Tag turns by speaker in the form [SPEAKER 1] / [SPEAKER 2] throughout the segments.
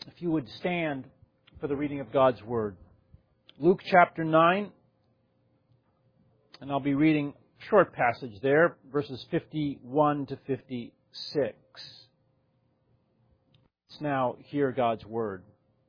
[SPEAKER 1] If you would stand for the reading of God's Word. Luke chapter 9, and I'll be reading a short passage there, verses 51 to 56. Let's now hear God's Word.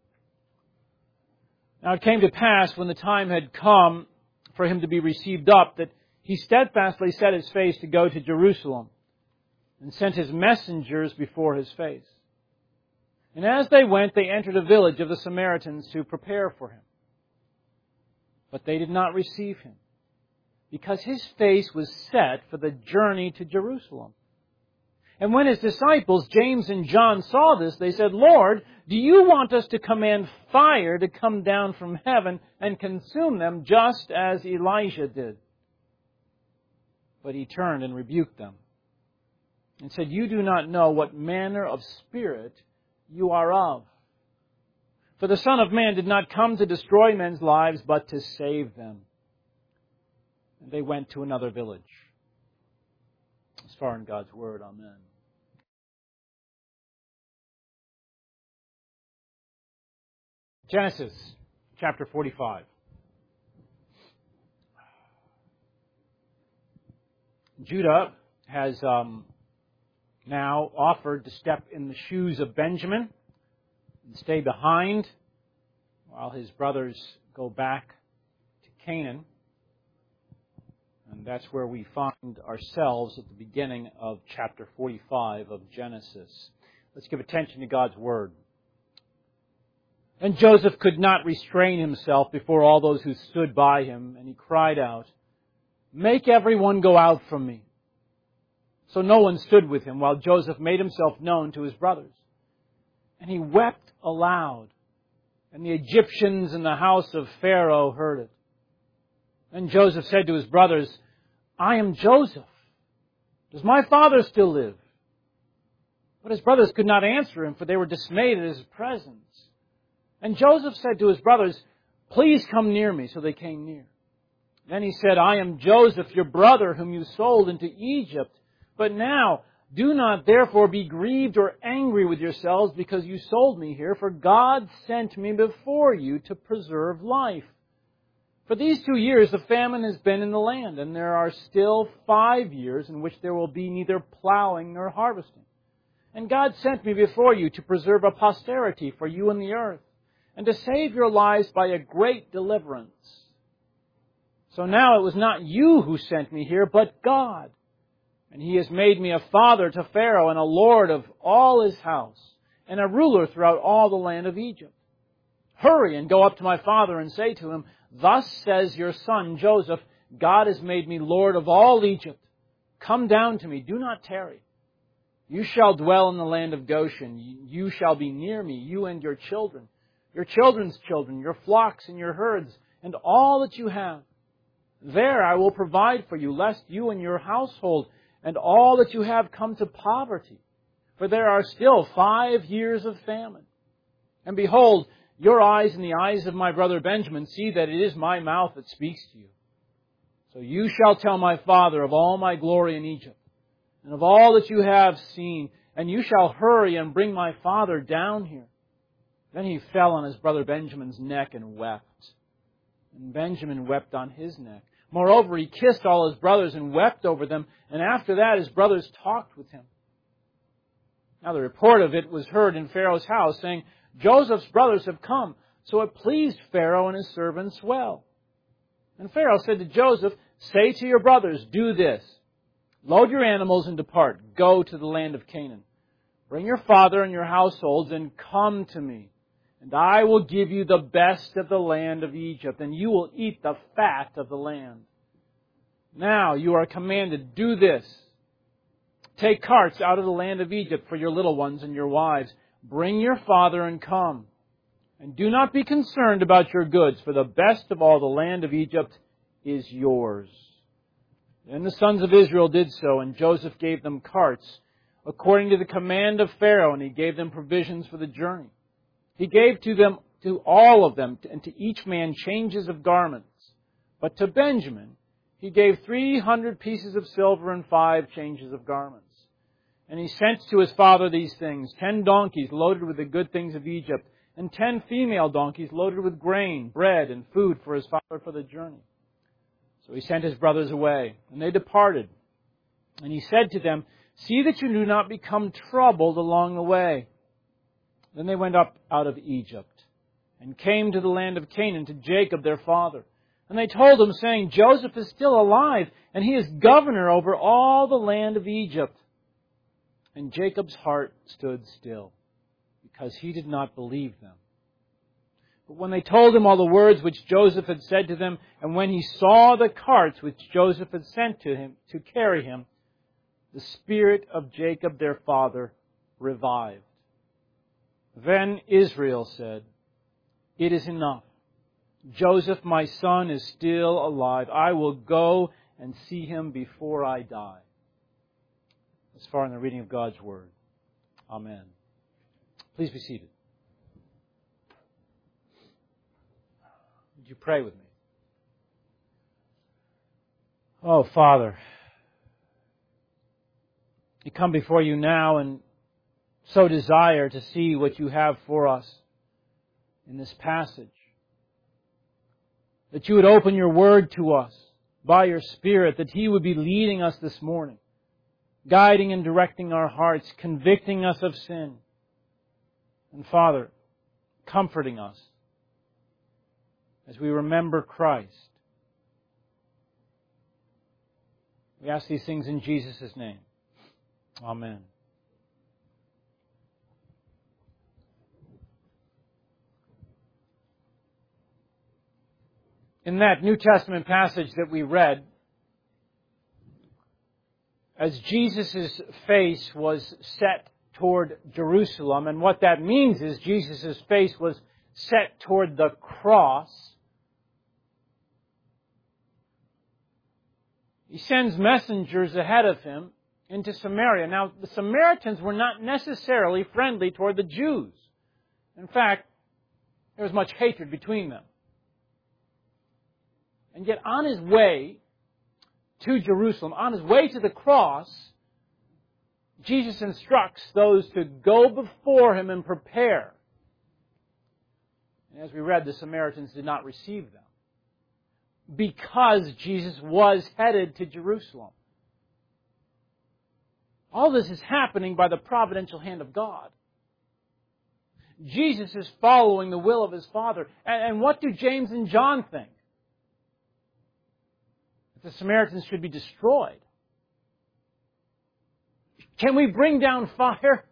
[SPEAKER 1] Now it came to pass, when the time had come for him to be received up, that he steadfastly set his face to go to Jerusalem, and sent his messengers before his face. And as they went, they entered a village of the Samaritans to prepare for him. But they did not receive him, because his face was set for the journey to Jerusalem. And when his disciples, James and John, saw this, they said, "Lord, do you want us to command fire to come down from heaven and consume them, just as Elijah did?" But he turned and rebuked them, and said, "You do not know what manner of spirit you are of. For the Son of Man did not come to destroy men's lives, but to save them." And they went to another village. As far in God's Word, amen. Genesis chapter 45. Judah has now offered to step in the shoes of Benjamin and stay behind while his brothers go back to Canaan. And that's where we find ourselves at the beginning of chapter 45 of Genesis. Let's give attention to God's Word. And Joseph could not restrain himself before all those who stood by him, and he cried out, "Make everyone go out from me." So no one stood with him while Joseph made himself known to his brothers. And he wept aloud, and the Egyptians in the house of Pharaoh heard it. And Joseph said to his brothers, "I am Joseph. Does my father still live?" But his brothers could not answer him, for they were dismayed at his presence. And Joseph said to his brothers, "Please come near me." So they came near. Then he said, "I am Joseph, your brother, whom you sold into Egypt. But now, do not therefore be grieved or angry with yourselves because you sold me here, for God sent me before you to preserve life. For these 2 years the famine has been in the land, and there are still 5 years in which there will be neither plowing nor harvesting. And God sent me before you to preserve a posterity for you in the earth, and to save your lives by a great deliverance. So now it was not you who sent me here, but God. And He has made me a father to Pharaoh and a lord of all his house, and a ruler throughout all the land of Egypt. Hurry and go up to my father and say to him, 'Thus says your son Joseph, God has made me lord of all Egypt. Come down to me, do not tarry. You shall dwell in the land of Goshen. You shall be near me, you and your children, your children's children, your flocks and your herds, and all that you have. There I will provide for you, lest you and your household and all that you have come to poverty. For there are still 5 years of famine. And behold, your eyes and the eyes of my brother Benjamin see that it is my mouth that speaks to you. So you shall tell my father of all my glory in Egypt, and of all that you have seen, and you shall hurry and bring my father down here.' Then he fell on his brother Benjamin's neck and wept. And Benjamin wept on his neck. Moreover, he kissed all his brothers and wept over them, and after that his brothers talked with him. Now the report of it was heard in Pharaoh's house, saying, 'Joseph's brothers have come.' So it pleased Pharaoh and his servants well. And Pharaoh said to Joseph, 'Say to your brothers, do this. Load your animals and depart. Go to the land of Canaan. Bring your father and your households and come to me. And I will give you the best of the land of Egypt, and you will eat the fat of the land. Now you are commanded, do this. Take carts out of the land of Egypt for your little ones and your wives. Bring your father and come. And do not be concerned about your goods, for the best of all the land of Egypt is yours.' Then the sons of Israel did so, and Joseph gave them carts, according to the command of Pharaoh, and he gave them provisions for the journey. He gave to all of them, and to each man changes of garments. But to Benjamin he gave 300 pieces of silver and 5 changes of garments. And he sent to his father these things: 10 donkeys loaded with the good things of Egypt, and 10 female donkeys loaded with grain, bread, and food for his father for the journey. So he sent his brothers away, and they departed. And he said to them, "See that you do not become troubled along the way." Then they went up out of Egypt, and came to the land of Canaan to Jacob their father. And they told him, saying, "Joseph is still alive, and he is governor over all the land of Egypt." And Jacob's heart stood still, because he did not believe them. But when they told him all the words which Joseph had said to them, and when he saw the carts which Joseph had sent to him to carry him, the spirit of Jacob their father revived. Then Israel said, "It is enough. Joseph, my son, is still alive. I will go and see him before I die." As far in the reading of God's Word. Amen. Please be seated. Would you pray with me? Oh, Father, we come before you now and so desire to see what you have for us in this passage. That you would open your Word to us by your Spirit, that He would be leading us this morning, guiding and directing our hearts, convicting us of sin. And Father, comforting us as we remember Christ. We ask these things in Jesus' name. Amen. In that New Testament passage that we read, as Jesus' face was set toward Jerusalem, and what that means is Jesus' face was set toward the cross, He sends messengers ahead of Him into Samaria. Now, the Samaritans were not necessarily friendly toward the Jews. In fact, there was much hatred between them. And yet on His way to Jerusalem, on His way to the cross, Jesus instructs those to go before Him and prepare. And as we read, the Samaritans did not receive them, because Jesus was headed to Jerusalem. All this is happening by the providential hand of God. Jesus is following the will of His Father. And what do James and John think? That the Samaritans should be destroyed. Can we bring down fire?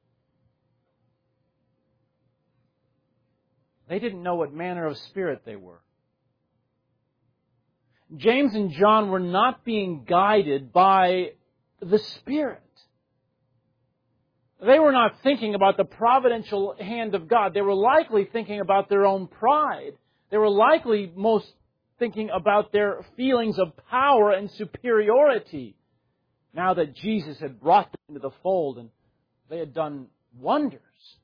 [SPEAKER 1] They didn't know what manner of spirit they were. James and John were not being guided by the Spirit. They were not thinking about the providential hand of God. They were likely thinking about their own pride. They were likely most thinking about their feelings of power and superiority, now that Jesus had brought them into the fold and they had done wonders.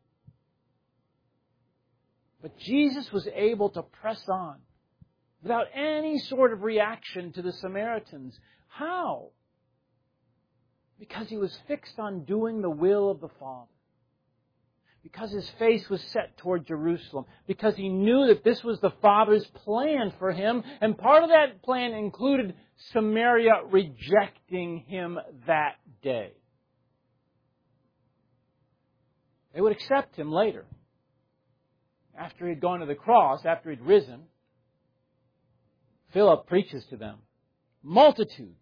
[SPEAKER 1] But Jesus was able to press on without any sort of reaction to the Samaritans. How? Because He was fixed on doing the will of the Father. Because His face was set toward Jerusalem. Because He knew that this was the Father's plan for Him. And part of that plan included Samaria rejecting Him that day. They would accept Him later. After He had gone to the cross, after He'd risen, Philip preaches to them. Multitudes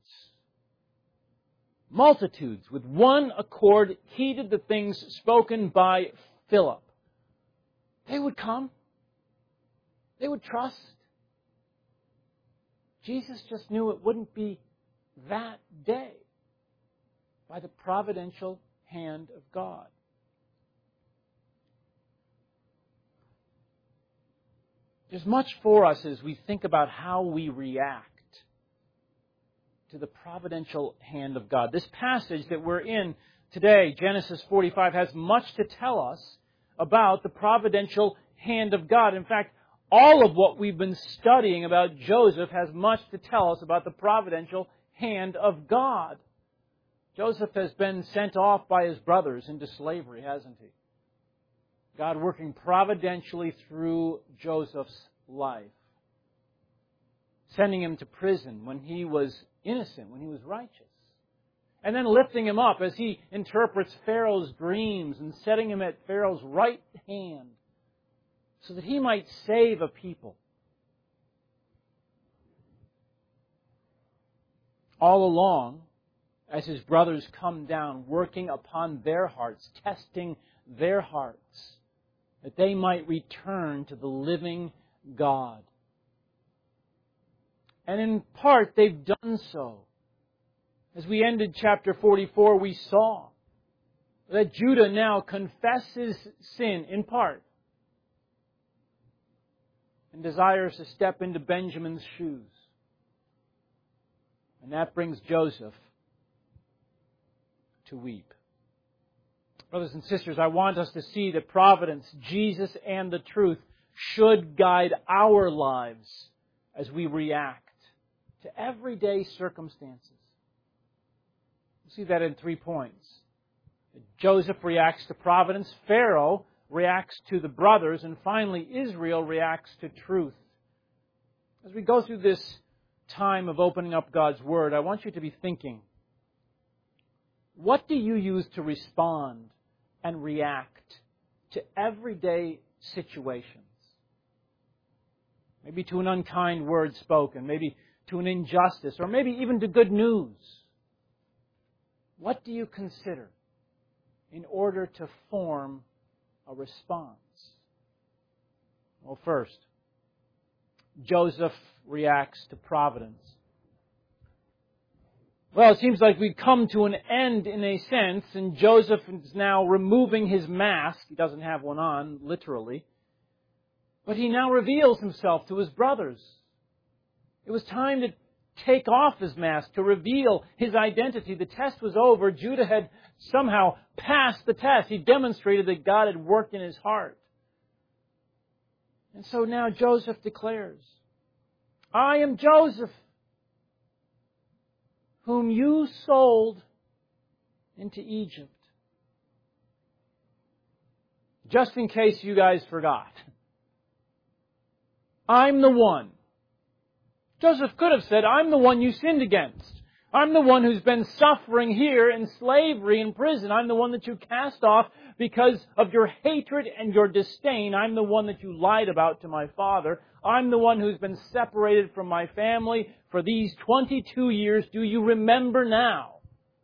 [SPEAKER 1] with one accord heeded the things spoken by Philip. They would come. They would trust. Jesus just knew it wouldn't be that day by the providential hand of God. There's much for us as we think about how we react to the providential hand of God. This passage that we're in today, Genesis 45, has much to tell us about the providential hand of God. In fact, all of what we've been studying about Joseph has much to tell us about the providential hand of God. Joseph has been sent off by his brothers into slavery, hasn't he? God working providentially through Joseph's life. Sending him to prison when he was innocent, when he was righteous. And then lifting him up as he interprets Pharaoh's dreams and setting him at Pharaoh's right hand so that he might save a people. All along, as his brothers come down, working upon their hearts, testing their hearts, that they might return to the living God. And in part, they've done so. As we ended chapter 44, we saw that Judah now confesses sin in part and desires to step into Benjamin's shoes. And that brings Joseph to weep. Brothers and sisters, I want us to see that providence, Jesus, and the truth should guide our lives as we react to everyday circumstances. We see that in 3 points. Joseph reacts to providence, Pharaoh reacts to the brothers, and finally Israel reacts to truth. As we go through this time of opening up God's Word, I want you to be thinking, what do you use to respond and react to everyday situations? Maybe to an unkind word spoken, maybe to an injustice, or maybe even to good news. What do you consider in order to form a response? Well, first, Joseph reacts to providence. Well, it seems like we've come to an end in a sense, and Joseph is now removing his mask. He doesn't have one on, literally. But he now reveals himself to his brothers. It was time to take off his mask, to reveal his identity. The test was over. Judah had somehow passed the test. He demonstrated that God had worked in his heart. And so now Joseph declares, I am Joseph, whom you sold into Egypt. Just in case you guys forgot, I'm the one. Joseph could have said, I'm the one you sinned against. I'm the one who's been suffering here in slavery in prison. I'm the one that you cast off because of your hatred and your disdain. I'm the one that you lied about to my father. I'm the one who's been separated from my family for these 22 years. Do you remember now?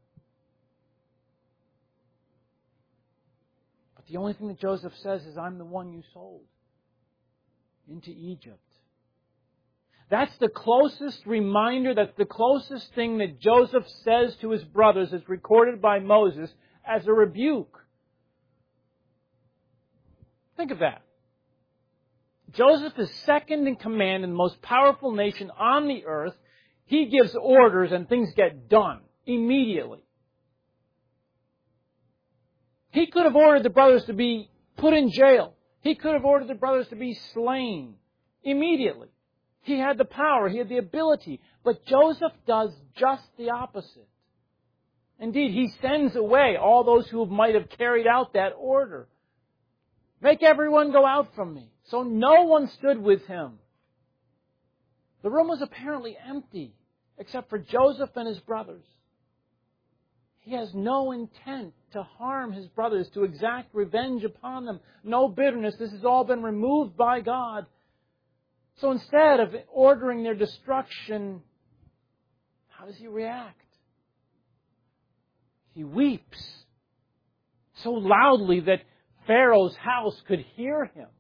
[SPEAKER 1] But the only thing that Joseph says is, I'm the one you sold into Egypt. That's the closest reminder, that's the closest thing that Joseph says to his brothers, as recorded by Moses, as a rebuke. Think of that. Joseph is second in command in the most powerful nation on the earth. He gives orders and things get done immediately. He could have ordered the brothers to be put in jail. He could have ordered the brothers to be slain immediately. He had the power, he had the ability. But Joseph does just the opposite. Indeed, he sends away all those who might have carried out that order. Make everyone go out from me. So no one stood with him. The room was apparently empty, except for Joseph and his brothers. He has no intent to harm his brothers, to exact revenge upon them. No bitterness. This has all been removed by God. So instead of ordering their destruction, how does he react? He weeps so loudly that Pharaoh's house could hear him.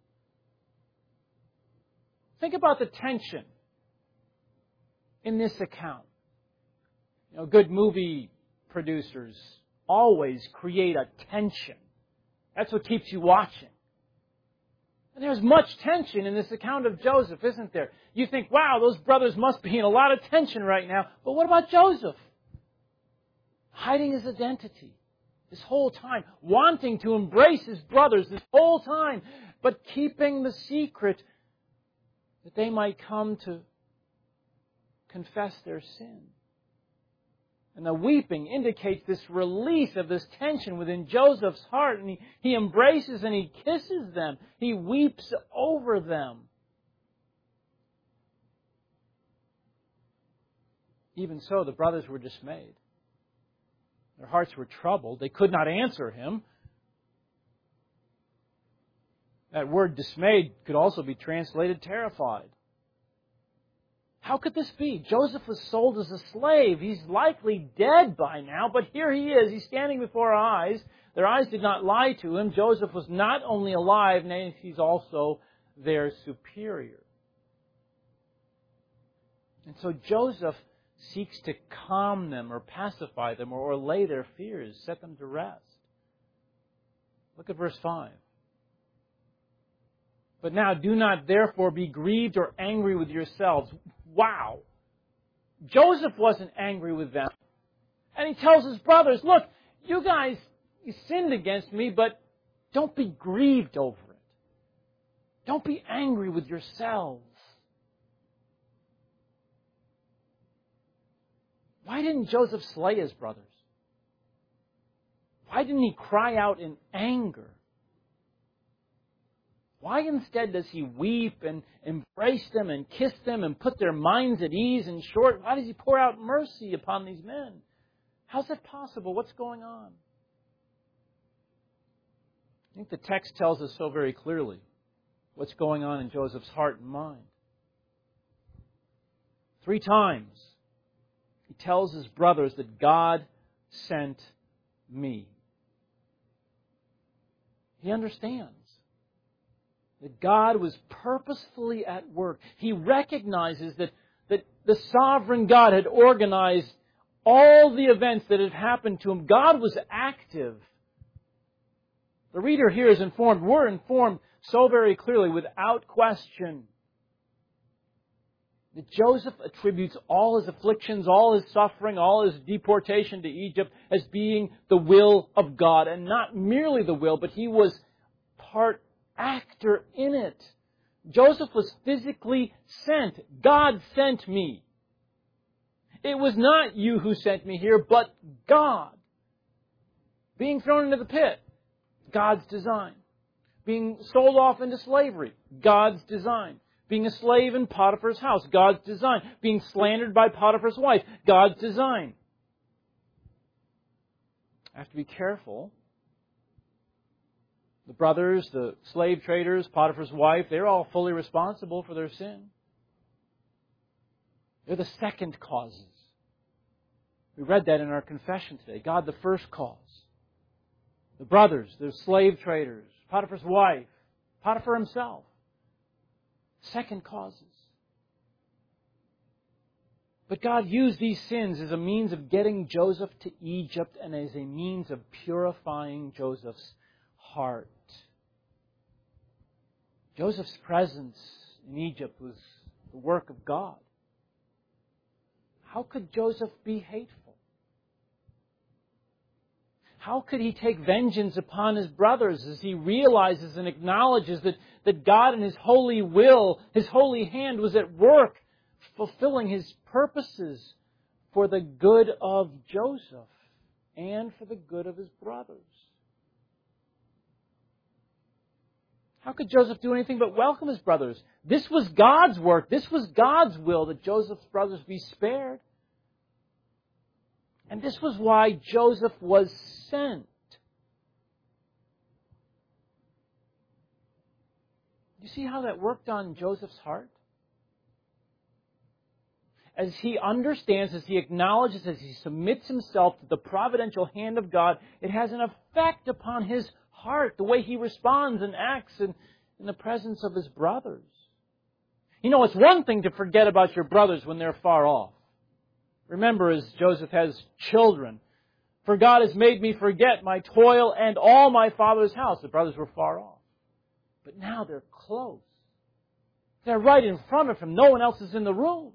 [SPEAKER 1] Think about the tension in this account. You know, good movie producers always create a tension. That's what keeps you watching. And there's much tension in this account of Joseph, isn't there? You think, wow, those brothers must be in a lot of tension right now. But what about Joseph? Hiding his identity this whole time, wanting to embrace his brothers this whole time, but keeping the secret that they might come to confess their sin. And the weeping indicates this release of this tension within Joseph's heart. And he embraces and he kisses them. He weeps over them. Even so, the brothers were dismayed. Their hearts were troubled. They could not answer him. That word dismayed could also be translated terrified. How could this be? Joseph was sold as a slave. He's likely dead by now, but here he is. He's standing before our eyes. Their eyes did not lie to him. Joseph was not only alive, nay, he's also their superior. And so Joseph seeks to calm them or pacify them or allay their fears, set them to rest. Look at verse 5. But now do not therefore be grieved or angry with yourselves. Wow! Joseph wasn't angry with them. And he tells his brothers, look, you guys, you sinned against me, but don't be grieved over it. Don't be angry with yourselves. Why didn't Joseph slay his brothers? Why didn't he cry out in anger? Why instead does he weep and embrace them and kiss them and put their minds at ease? In short, why does he pour out mercy upon these men? How's that possible? What's going on? I think the text tells us so very clearly what's going on in Joseph's heart and mind. 3 times he tells his brothers that God sent me. He understands that God was purposefully at work. He recognizes that the sovereign God had organized all the events that had happened to him. God was active. The reader here is informed. We're informed so very clearly, without question, that Joseph attributes all his afflictions, all his suffering, all his deportation to Egypt as being the will of God. And not merely the will, but he was part actor in it. Joseph was physically sent. God sent me. It was not you who sent me here, but God. Being thrown into the pit, God's design. Being sold off into slavery, God's design. Being a slave in Potiphar's house, God's design. Being slandered by Potiphar's wife, God's design. I have to be careful. The brothers, the slave traders, Potiphar's wife, they're all fully responsible for their sin. They're the second causes. We read that in our confession today. God, the first cause. The brothers, the slave traders, Potiphar's wife, Potiphar himself. Second causes. But God used these sins as a means of getting Joseph to Egypt and as a means of purifying Joseph's heart. Joseph's presence in Egypt was the work of God. How could Joseph be hateful? How could he take vengeance upon his brothers as he realizes and acknowledges that God in His holy will, His holy hand was at work fulfilling His purposes for the good of Joseph and for the good of his brothers? How could Joseph do anything but welcome his brothers? This was God's work. This was God's will that Joseph's brothers be spared. And this was why Joseph was sent. You see how that worked on Joseph's heart? As he understands, as he acknowledges, as he submits himself to the providential hand of God, it has an effect upon his heart, the way he responds and acts in the presence of his brothers. You know, it's one thing to forget about your brothers when they're far off. Remember, as Joseph has children, for God has made me forget my toil and all my father's house. The brothers were far off. But now they're close. They're right in front of him. No one else is in the room.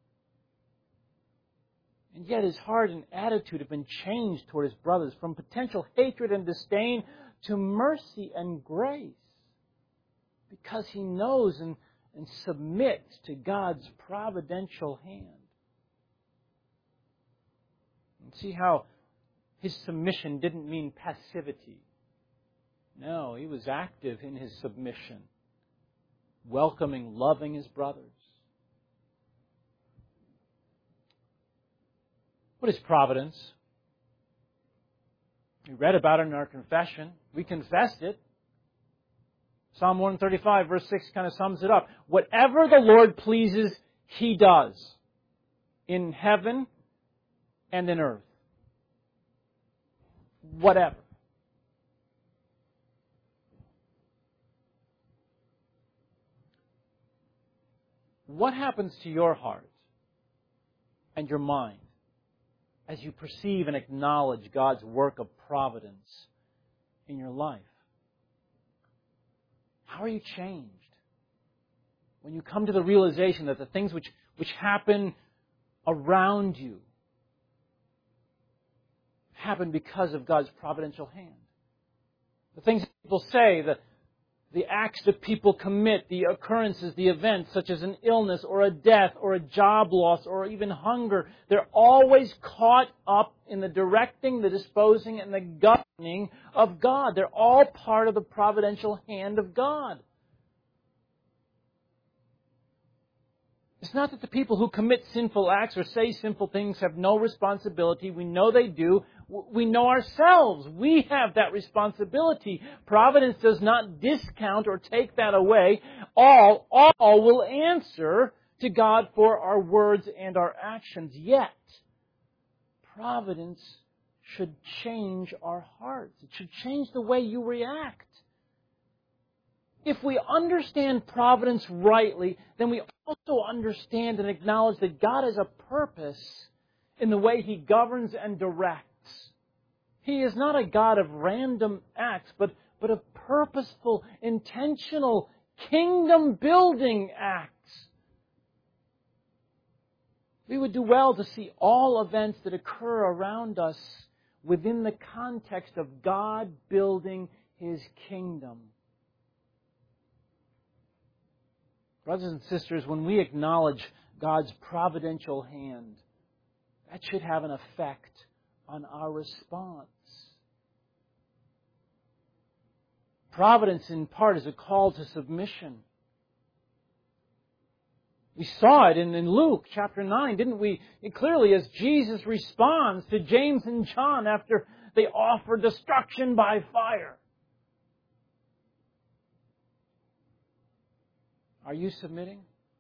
[SPEAKER 1] And yet his heart and attitude have been changed toward his brothers from potential hatred and disdain to mercy and grace, because he knows and submits to God's providential hand. See how his submission didn't mean passivity. No, he was active in his submission, welcoming, loving his brothers. What is providence? We read about it in our confession. We confessed it. Psalm 135, verse 6 kind of sums it up. Whatever the Lord pleases, He does. In heaven and in earth. Whatever. What happens to your heart and your mind as you perceive and acknowledge God's work of providence in your life? How are you changed? When you come to the realization that the things which happen around you happen because of God's providential hand. The things that people say, the acts that people commit, the occurrences, the events, such as an illness or a death or a job loss or even hunger, they're always caught up in the directing, the disposing, and the governing of God. They're all part of the providential hand of God. It's not that the people who commit sinful acts or say sinful things have no responsibility. We know they do. We know ourselves. We have that responsibility. Providence does not discount or take that away. All will answer to God for our words and our actions. Yet, providence should change our hearts. It should change the way you react. If we understand providence rightly, then we also understand and acknowledge that God has a purpose in the way He governs and directs. He is not a God of random acts, but of purposeful, intentional, kingdom-building acts. We would do well to see all events that occur around us within the context of God building His kingdom. Brothers and sisters, when we acknowledge God's providential hand, that should have an effect on our response. Providence, in part, is a call to submission. We saw it in Luke chapter 9, didn't we? Clearly, as Jesus responds to James and John after they offer destruction by fire. Are you submitting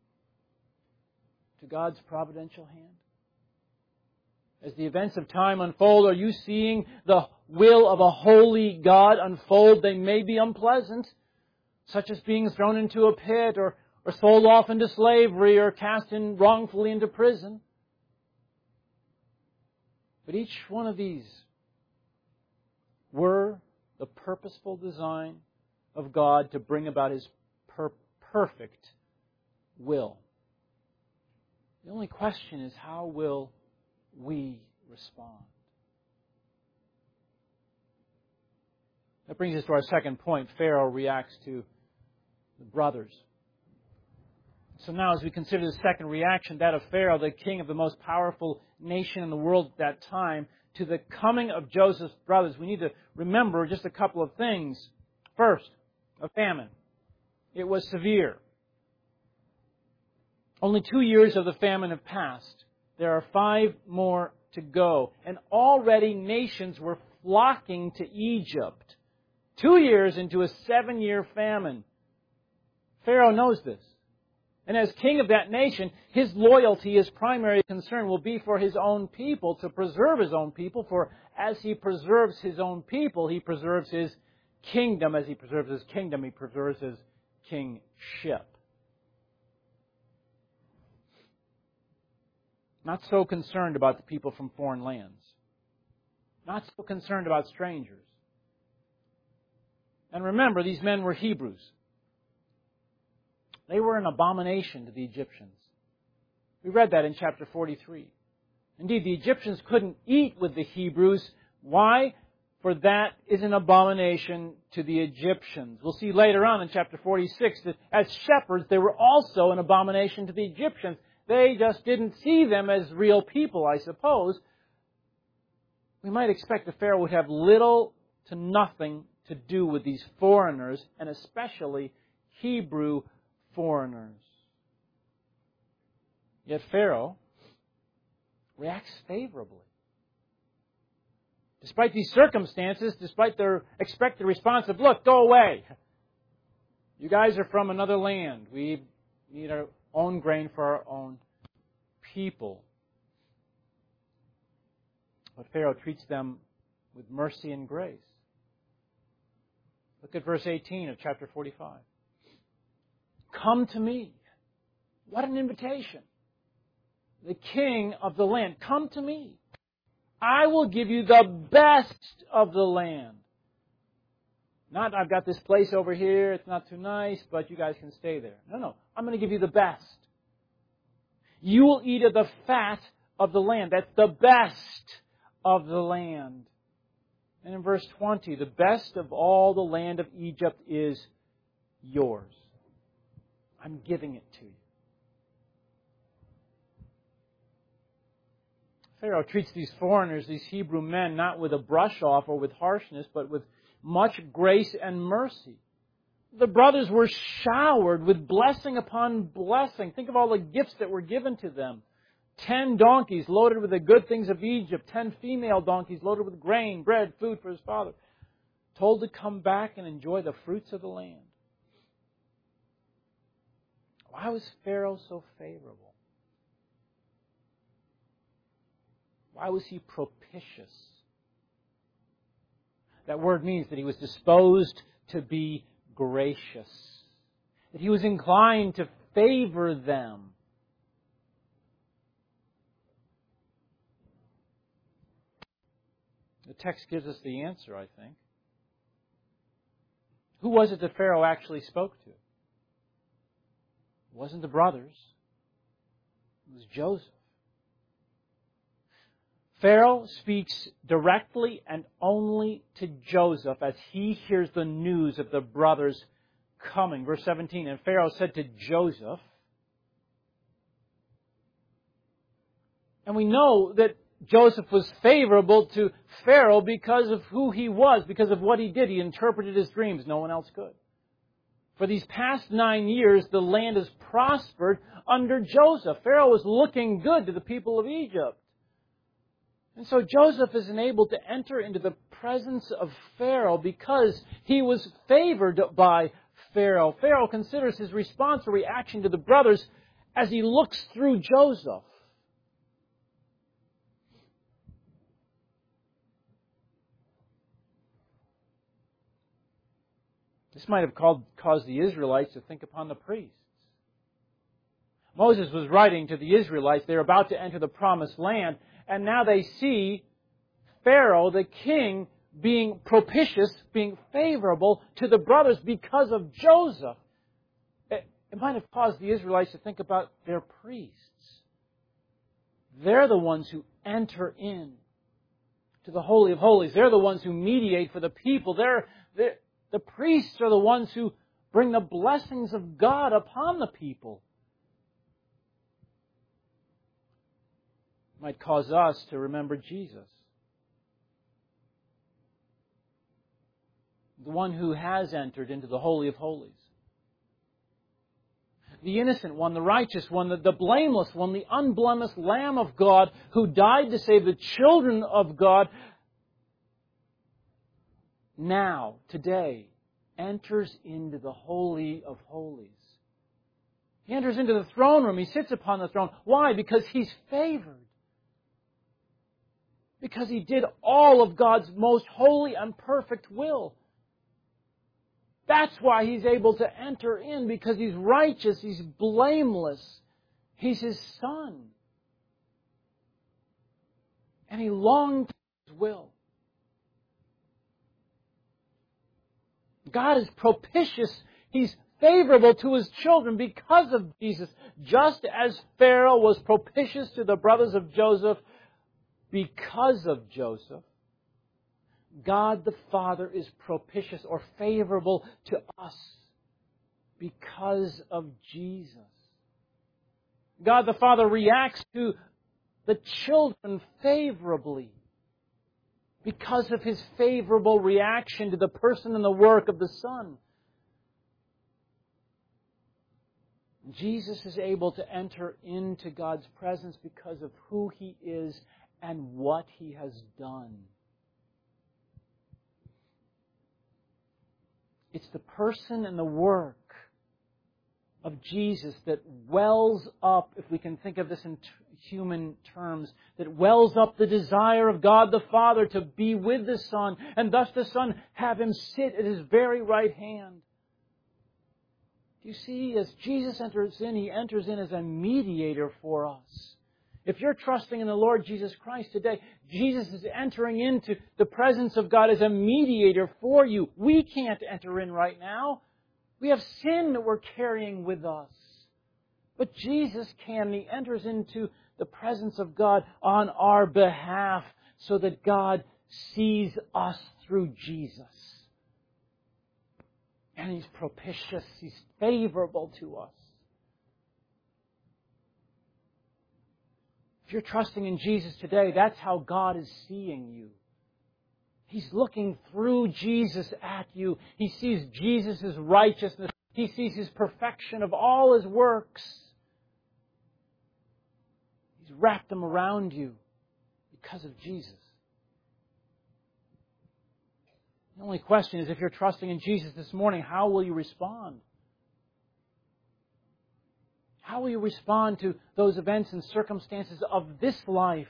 [SPEAKER 1] to God's providential hand? As the events of time unfold, are you seeing the will of a holy God unfold? They may be unpleasant, such as being thrown into a pit or sold off into slavery or cast in wrongfully into prison. But each one of these were the purposeful design of God to bring about His perfect will. The only question is, how will we respond? That brings us to our second point. Pharaoh reacts to the brothers. So now as we consider the second reaction, that of Pharaoh, the king of the most powerful nation in the world at that time, to the coming of Joseph's brothers, we need to remember just a couple of things. First, a famine. It was severe. Only 2 years of the famine have passed. There are 5 more to go. And already nations were flocking to Egypt. 2 years into a 7-year famine. Pharaoh knows this. And as king of that nation, his loyalty, his primary concern will be for his own people, to preserve his own people. For as he preserves his own people, he preserves his kingdom. As he preserves his kingdom, he preserves his kingship. Not so concerned about the people from foreign lands. Not so concerned about strangers. And remember, these men were Hebrews. They were an abomination to the Egyptians. We read that in chapter 43. Indeed, the Egyptians couldn't eat with the Hebrews. Why? For that is an abomination to the Egyptians. We'll see later on in chapter 46 that as shepherds, they were also an abomination to the Egyptians. They just didn't see them as real people, I suppose. we might expect the Pharaoh would have little to nothing to do with these foreigners, and especially Hebrew foreigners. Yet Pharaoh reacts favorably. Despite these circumstances, despite their expected response of, look, go away. You guys are from another land. We need our own grain for our own people. But Pharaoh treats them with mercy and grace. Look at verse 18 of chapter 45. Come to me. What an invitation. The king of the land. Come to me. I will give you the best of the land. Not, I've got this place over here, it's not too nice, but you guys can stay there. No. I'm going to give you the best. You will eat of the fat of the land. That's the best of the land. And in verse 20, the best of all the land of Egypt is yours. I'm giving it to you. Pharaoh treats these foreigners, these Hebrew men, not with a brush off or with harshness, but with much grace and mercy. The brothers were showered with blessing upon blessing. Think of all the gifts that were given to them. 10 donkeys loaded with the good things of Egypt. 10 female donkeys loaded with grain, bread, food for his father. Told to come back and enjoy the fruits of the land. Why was Pharaoh so favorable? Why was he propitious? That word means that he was disposed to be gracious. That he was inclined to favor them. The text gives us the answer, I think. Who was it that Pharaoh actually spoke to? It wasn't the brothers. It was Joseph. Pharaoh speaks directly and only to Joseph as he hears the news of the brothers coming. Verse 17, and Pharaoh said to Joseph, and we know that Joseph was favorable to Pharaoh because of who he was, because of what he did. He interpreted his dreams. No one else could. For these past 9 years, the land has prospered under Joseph. Pharaoh was looking good to the people of Egypt. And so Joseph is enabled to enter into the presence of Pharaoh because he was favored by Pharaoh. Pharaoh considers his response or reaction to the brothers as he looks through Joseph. This might have caused the Israelites to think upon the priests. Moses was writing to the Israelites. They're about to enter the promised land. And now they see Pharaoh, the king, being propitious, being favorable to the brothers because of Joseph. It might have caused the Israelites to think about their priests. They're the ones who enter in to the Holy of Holies. They're the ones who mediate for the people. The priests are the ones who bring the blessings of God upon the people. Might cause us to remember Jesus. The one who has entered into the Holy of Holies. The innocent one, the righteous one, the blameless one, the unblemished Lamb of God who died to save the children of God, now, today, enters into the Holy of Holies. He enters into the throne room. He sits upon the throne. Why? Because he's favored. Because he did all of God's most holy and perfect will. That's why he's able to enter in, because he's righteous, he's blameless. He's his son. And he longed for his will. God is propitious. He's favorable to his children because of Jesus. Just as Pharaoh was propitious to the brothers of Joseph because of Joseph, God the Father is propitious or favorable to us because of Jesus. God the Father reacts to the children favorably because of His favorable reaction to the person and the work of the Son. Jesus is able to enter into God's presence because of who He is and what He has done. It's the person and the work of Jesus that wells up, if we can think of this in human terms, that wells up the desire of God the Father to be with the Son, and thus the Son have Him sit at His very right hand. You see, as Jesus enters in, He enters in as a mediator for us. If you're trusting in the Lord Jesus Christ today, Jesus is entering into the presence of God as a mediator for you. We can't enter in right now. We have sin that we're carrying with us. But Jesus can. He enters into the presence of God on our behalf so that God sees us through Jesus. And He's propitious. He's favorable to us. If you're trusting in Jesus today, that's how God is seeing you. He's looking through Jesus at you. He sees Jesus' righteousness. He sees His perfection of all His works. He's wrapped them around you because of Jesus. The only question is, if you're trusting in Jesus this morning, how will you respond? How will you respond to those events and circumstances of this life?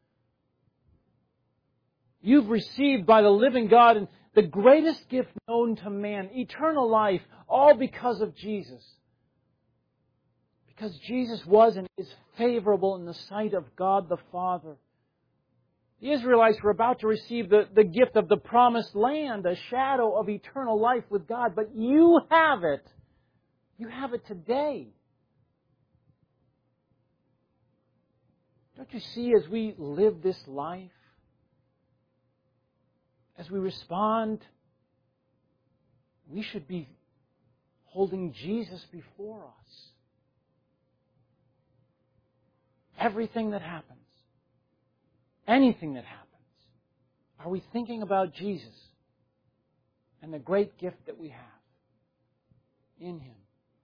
[SPEAKER 1] You've received by the living God and the greatest gift known to man, eternal life, all because of Jesus. Because Jesus was and is favorable in the sight of God the Father. The Israelites were about to receive the gift of the promised land, a shadow of eternal life with God. But you have it. You have it today. Don't you see, as we live this life, as we respond, we should be holding Jesus before us. Everything that happens, anything that happens, are we thinking about Jesus and the great gift that we have in Him?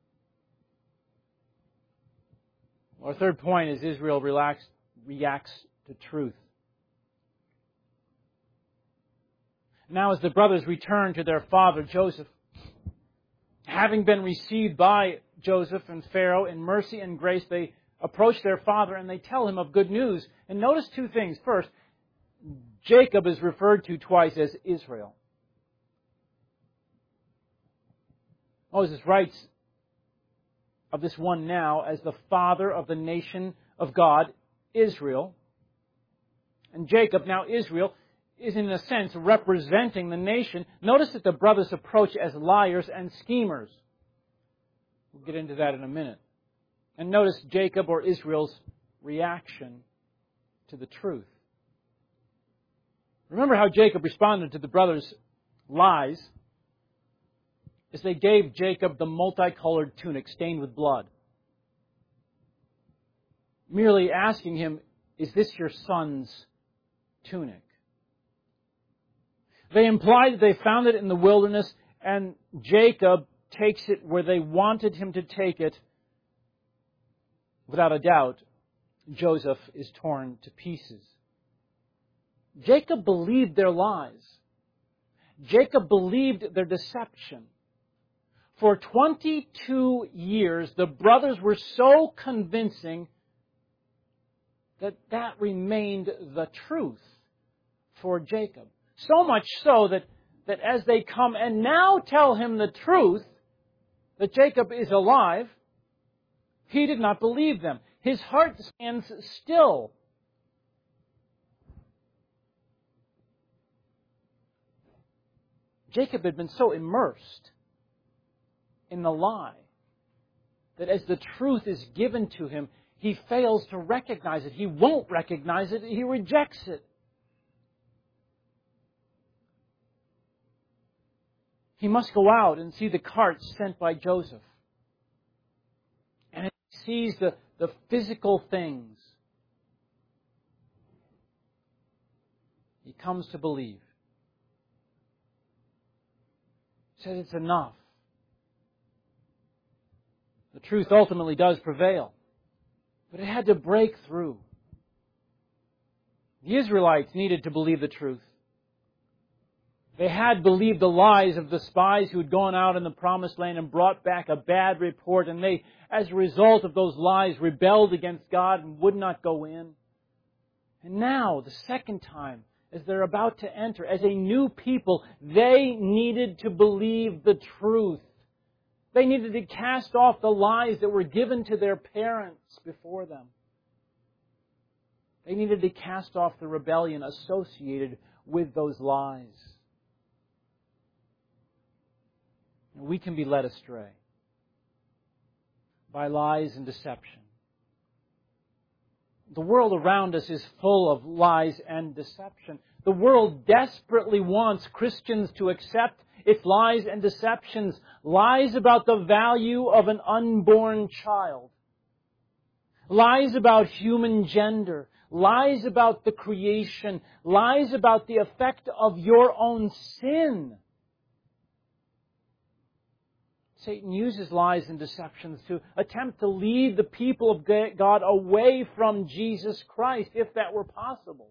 [SPEAKER 1] Our third point is Israel reacts to truth. Now as the brothers return to their father Joseph, having been received by Joseph and Pharaoh in mercy and grace, they approach their father and they tell him of good news. And notice two things. First, Jacob is referred to twice as Israel. Moses writes of this one now as the father of the nation of God, Israel. And Jacob, now Israel, is in a sense representing the nation. Notice that the brothers approach as liars and schemers. We'll get into that in a minute. And notice Jacob or Israel's reaction to the truth. Remember how Jacob responded to the brothers' lies as they gave Jacob the multicolored tunic stained with blood, merely asking him, "Is this your son's tunic?" They implied that they found it in the wilderness, and Jacob takes it where they wanted him to take it. Without a doubt, Joseph is torn to pieces. Jacob believed their lies. Jacob believed their deception. For 22 years, the brothers were so convincing that remained the truth for Jacob. So much so that as they come and now tell him the truth, that Jacob is alive, he did not believe them. His heart stands still. Jacob had been so immersed in the lie that as the truth is given to him, he fails to recognize it. He won't recognize it. He rejects it. He must go out and see the carts sent by Joseph. And he sees the physical things. He comes to believe. He says it's enough. The truth ultimately does prevail. But it had to break through. The Israelites needed to believe the truth. They had believed the lies of the spies who had gone out in the Promised Land and brought back a bad report. And they, as a result of those lies, rebelled against God and would not go in. And now, the second time, as they're about to enter, as a new people, they needed to believe the truth. They needed to cast off the lies that were given to their parents before them. They needed to cast off the rebellion associated with those lies. And we can be led astray by lies and deception. The world around us is full of lies and deception. The world desperately wants Christians to accept its lies and deceptions. Lies about the value of an unborn child. Lies about human gender. Lies about the creation. Lies about the effect of your own sin. Satan uses lies and deceptions to attempt to lead the people of God away from Jesus Christ, if that were possible.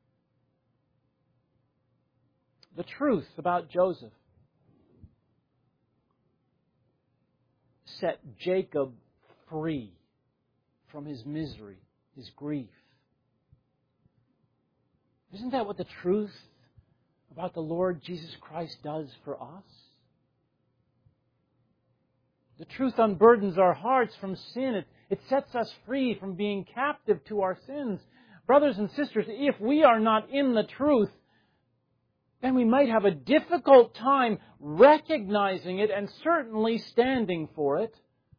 [SPEAKER 1] The truth about Joseph set Jacob free from his misery, his grief. Isn't that what the truth about the Lord Jesus Christ does for us? The truth unburdens our hearts from sin. It sets us free from being captive to our sins. Brothers and sisters, if we are not in the truth, then we might have a difficult time recognizing it and certainly standing for it.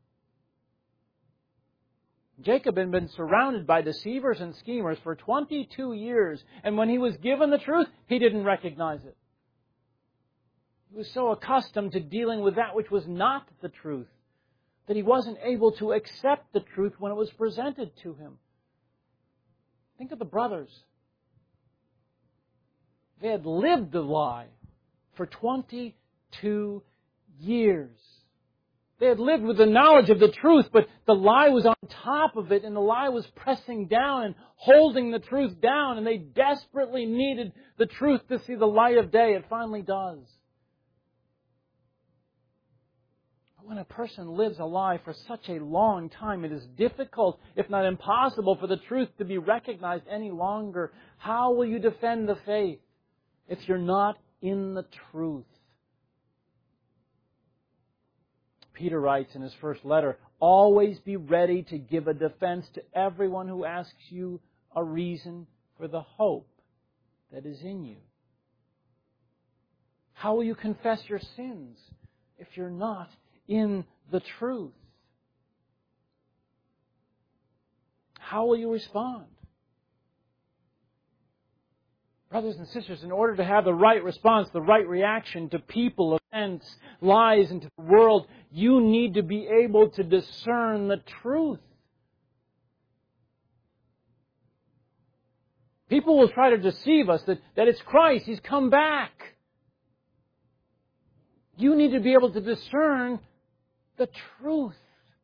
[SPEAKER 1] Jacob had been surrounded by deceivers and schemers for 22 years, and when he was given the truth, he didn't recognize it. He was so accustomed to dealing with that which was not the truth that he wasn't able to accept the truth when it was presented to him. Think of the brothers. They had lived the lie for 22 years. They had lived with the knowledge of the truth, but the lie was on top of it, and the lie was pressing down and holding the truth down, and they desperately needed the truth to see the light of day. It finally does. But when a person lives a lie for such a long time, it is difficult, if not impossible, for the truth to be recognized any longer. How will you defend the faith if you're not in the truth? Peter writes in his first letter, "Always be ready to give a defense to everyone who asks you a reason for the hope that is in you." How will you confess your sins if you're not in the truth? How will you respond? Brothers and sisters, in order to have the right response, the right reaction to people, events, lies, and to the world, you need to be able to discern the truth. People will try to deceive us that it's Christ, He's come back. You need to be able to discern the truth.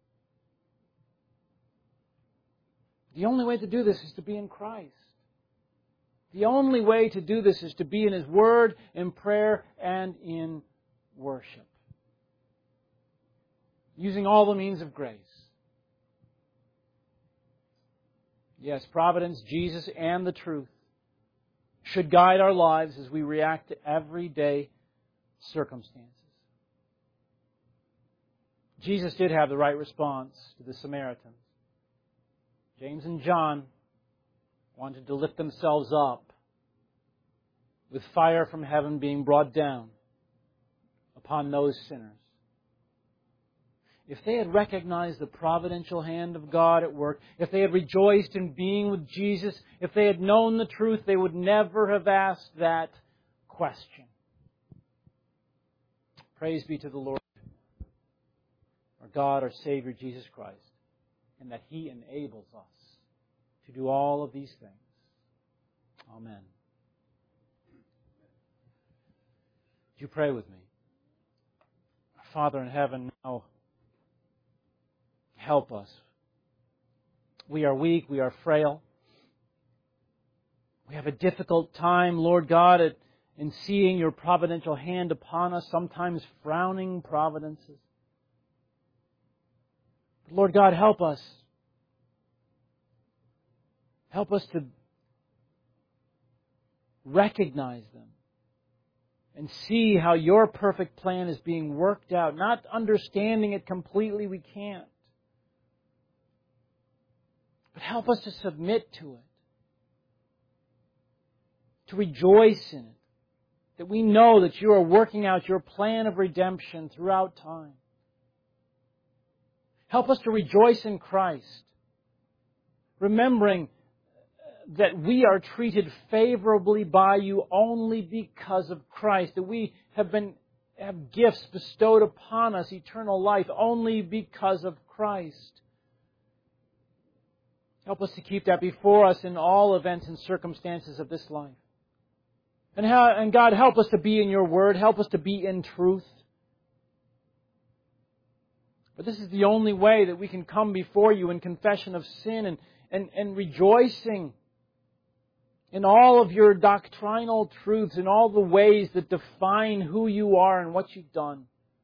[SPEAKER 1] The only way to do this is to be in Christ. The only way to do this is to be in His Word, in prayer, and in worship. Using all the means of grace. Yes, providence, Jesus, and the truth should guide our lives as we react to everyday circumstances. Jesus did have the right response to the Samaritans. James and John wanted to lift themselves up with fire from heaven being brought down upon those sinners. If they had recognized the providential hand of God at work, if they had rejoiced in being with Jesus, if they had known the truth, they would never have asked that question. Praise be to the Lord, our God, our Savior, Jesus Christ, and that He enables us to do all of these things. Amen. Would you pray with me? Our Father in heaven, now help us. We are weak, we are frail. We have a difficult time, Lord God, in seeing your providential hand upon us, sometimes frowning providences. But Lord God, help us. Help us to recognize them and see how your perfect plan is being worked out. Not understanding it completely, we can't. But help us to submit to it, to rejoice in it, that we know that you are working out your plan of redemption throughout time. Help us to rejoice in Christ, remembering that we are treated favorably by you only because of Christ, that we have gifts bestowed upon us, eternal life, only because of Christ. Help us to keep that before us in all events and circumstances of this life. And God, help us to be in your word. Help us to be in truth. But this is the only way that we can come before you in confession of sin and rejoicing in all of your doctrinal truths, in all the ways that define who you are and what you've done.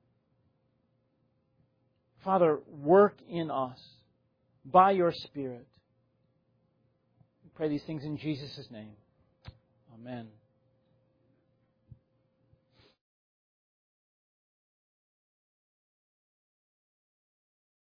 [SPEAKER 1] Father, work in us by your Spirit. We pray these things in Jesus' name. Amen.